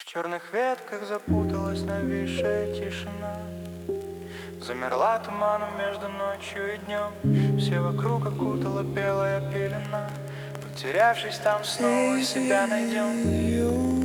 черных ветках запуталась нависшая тишина. Замерла туманом между ночью и днем. Все вокруг окутала белая пелена. Потерявшись там, снова себя найдем.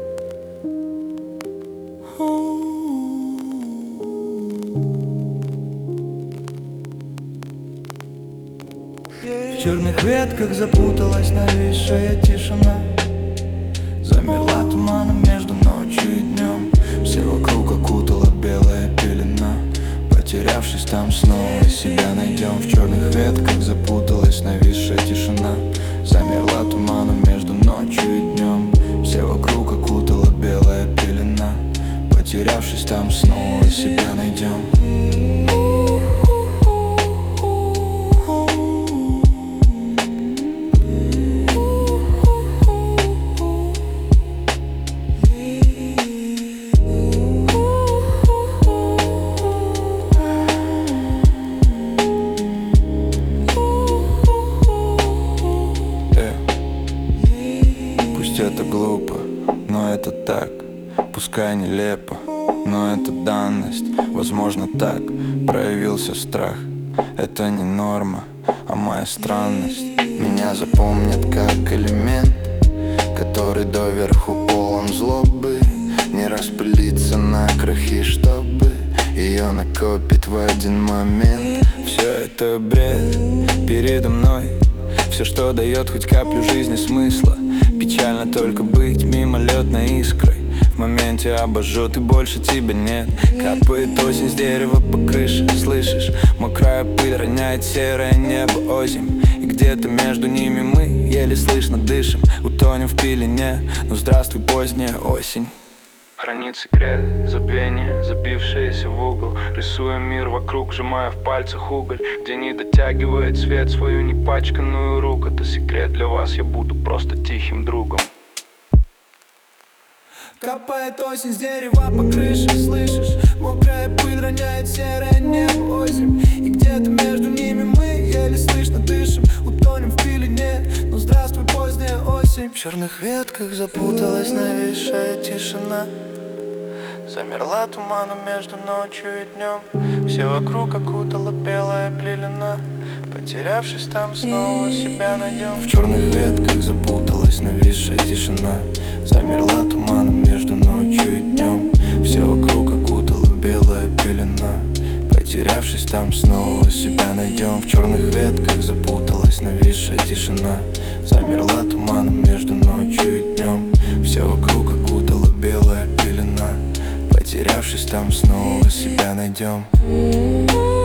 В черных ветках запуталась нависшая тишина. Замерла туманом между ночью и днем. Все вокруг окутала белая пелена. Потерявшись там, снова себя найдем. В черных ветках запуталась нависшая тишина. Замерла туманом между ночью и днем. Все вокруг окутала белая пелена. Потерявшись там, снова себя найдем. Это глупо, но это так. Пускай нелепо, но это данность. Возможно, так проявился страх. Это не норма, а моя странность. Меня запомнят как элемент, который доверху полон злобы. Не распылиться на крахи, чтобы ее накопит в один момент. Все это бред передо мной. Все, что дает хоть каплю жизни смысла. Печально только быть мимолетной искрой. В моменте обожжет и больше тебя нет. Капает осень с дерева по крыше. Слышишь, мокрая пыль роняет серое небо озимь. И где-то между ними мы еле слышно дышим. Утонем в пелене, ну здравствуй поздняя осень. Хранит секрет, забвение, забившееся в угол. Рисуя мир вокруг, сжимая в пальцах уголь. Где не дотягивает свет свою непачканную руку. Это секрет для вас, я буду просто тихим другом. Капает осень с дерева по крыше, слышишь? Мокрая пыль роняет серое небо озимь. И где-то между ними мы еле слышно дышим. Утонем в пелене, ну здравствуй поздняя осень. В черных ветках запуталась нависшая тишина. Замерла туманом между ночью и днем. Все вокруг окутала белая пелена. Потерявшись там, снова себя найдем. В черных ветках запуталась нависшая тишина. Замерла туманом между ночью и днем. Все вокруг окутала белая пелена. Потерявшись там, снова себя найдем. В черных ветках запуталась нависшая тишина. Замерла туманом между ночью и днем. Все вокруг окутала белая пелена. Потерявшись там, снова себя найдем.